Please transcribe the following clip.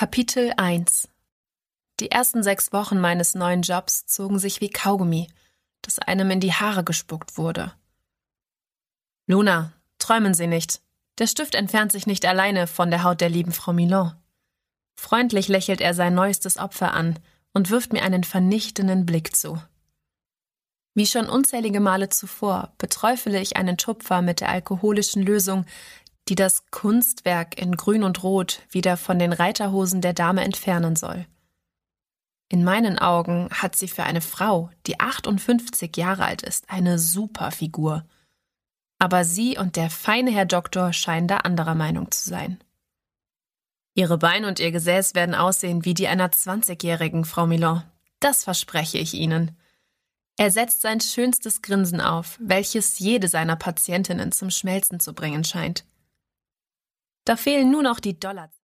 Kapitel 1. Die ersten 6 Wochen meines neuen Jobs zogen sich wie Kaugummi, das einem in die Haare gespuckt wurde. »Luna, träumen Sie nicht. Der Stift entfernt sich nicht alleine von der Haut der lieben Frau Milon.« Freundlich lächelt er sein neuestes Opfer an und wirft mir einen vernichtenden Blick zu. Wie schon unzählige Male zuvor beträufele ich einen Tupfer mit der alkoholischen Lösung, die das Kunstwerk in Grün und Rot wieder von den Reiterhosen der Dame entfernen soll. In meinen Augen hat sie für eine Frau, die 58 Jahre alt ist, eine super Figur. Aber sie und der feine Herr Doktor scheinen da anderer Meinung zu sein. Ihre Beine und ihr Gesäß werden aussehen wie die einer 20-jährigen, Frau Milon. Das verspreche ich Ihnen. Er setzt sein schönstes Grinsen auf, welches jede seiner Patientinnen zum Schmelzen zu bringen scheint. Da fehlen nur noch die Dollar.